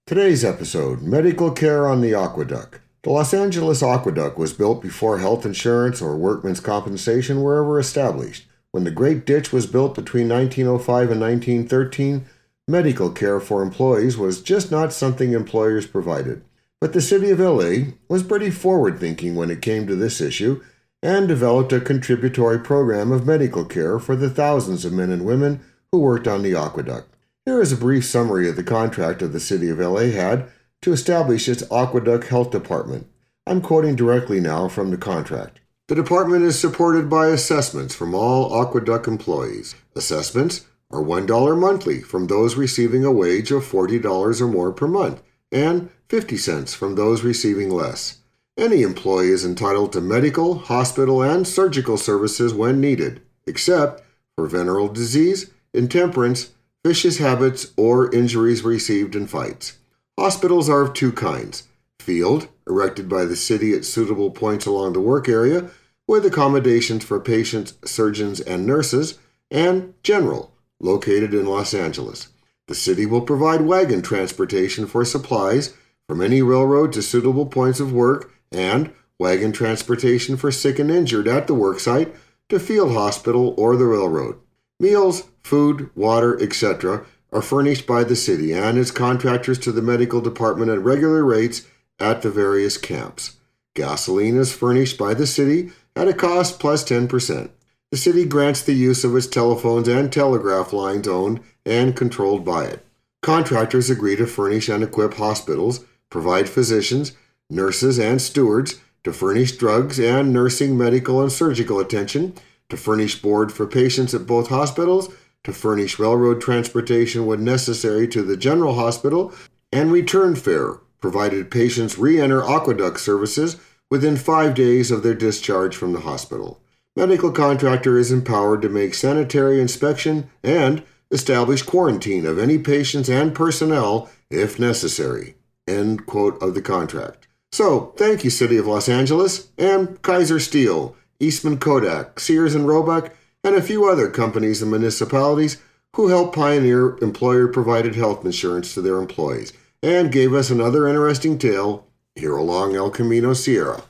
Today's episode, Medical Care on the Aqueduct. The Los Angeles Aqueduct was built before health insurance or workmen's compensation were ever established. When the Great Ditch was built between 1905 and 1913, medical care for employees was just not something employers provided. But the city of LA was pretty forward-thinking when it came to this issue and developed a contributory program of medical care for the thousands of men and women who worked on the aqueduct. Here is a brief summary of the contract of the city of LA had to establish its Aqueduct Health Department. I'm quoting directly now from the contract. The department is supported by assessments from all Aqueduct employees. Assessments are $1 monthly from those receiving a wage of $40 or more per month, and 50 cents from those receiving less. Any employee is entitled to medical, hospital, and surgical services when needed, except for venereal disease, intemperance, vicious habits, or injuries received in fights. Hospitals are of two kinds: field, erected by the city at suitable points along the work area, with accommodations for patients, surgeons, and nurses, and general, located in Los Angeles. The city will provide wagon transportation for supplies from any railroad to suitable points of work, and wagon transportation for sick and injured at the worksite to field hospital or the railroad. Meals, food, water, etc. are furnished by the city and its contractors to the medical department at regular rates at the various camps. Gasoline is furnished by the city at a cost plus 10%. The city grants the use of its telephones and telegraph lines owned and controlled by it. Contractors agree to furnish and equip hospitals, provide physicians, nurses, and stewards, to furnish drugs and nursing, medical, and surgical attention, to furnish board for patients at both hospitals, to furnish railroad transportation when necessary to the general hospital, and return fare, provided patients re-enter aqueduct services within 5 days of their discharge from the hospital. Medical contractor is empowered to make sanitary inspection and establish quarantine of any patients and personnel if necessary. End quote of the contract. So, thank you, City of Los Angeles, and Kaiser Steel, Eastman Kodak, Sears and Roebuck, and a few other companies and municipalities who helped pioneer employer-provided health insurance to their employees and gave us another interesting tale here along El Camino Sierra.